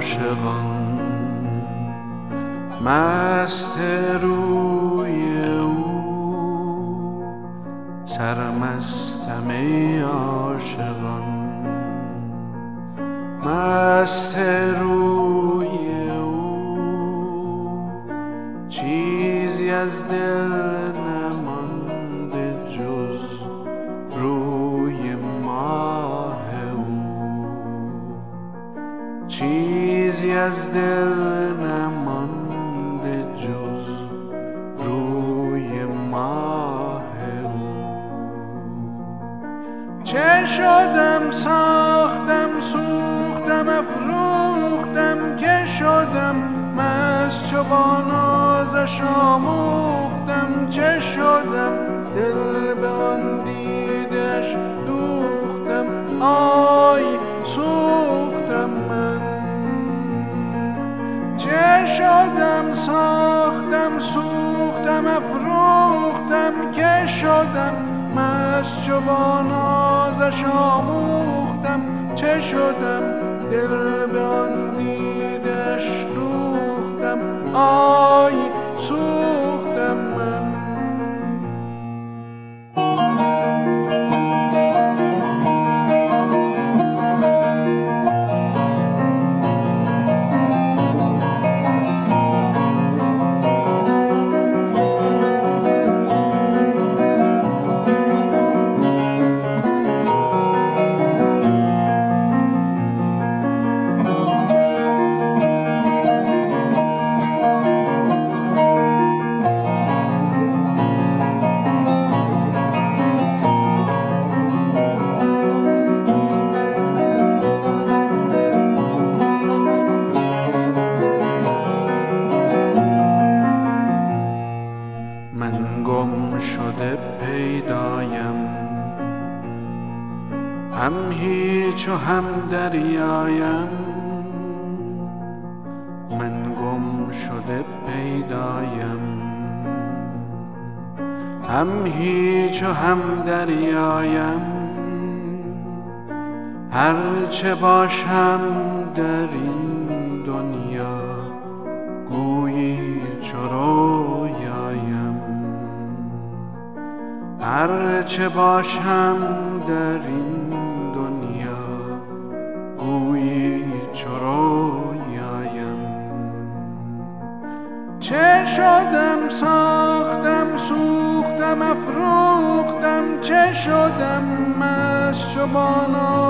عاشقان، مست روی او سرمستم ای عاشقان، مست روی او چیزی از دل نمانده جز روی ماه او، چیزی از دل نمانده جز روی ماه او. چه شدم ساختم سوختم افروختم، که شدم مست چو با نازش آموختم، چه شدم دل به آن دیدش دوختم، آی سوختم من. چه شدم ساختم سوختم افروختم، که شدم مست چو با نازش آموختم، چه شدم دل به آن دیدش دوختم، آی سوختم من. من گم شده پیدایم، هم هیچ و هم دریایم، من گم شده پیدایم، هم هیچ و هم دریایم، هرچه باشم در این دنیا گویی چو رویایم، هرچه باشم در این دنیا گویی چو رویایم. چه شدم ساختم سوختم افروختم، چه شدم مست چو با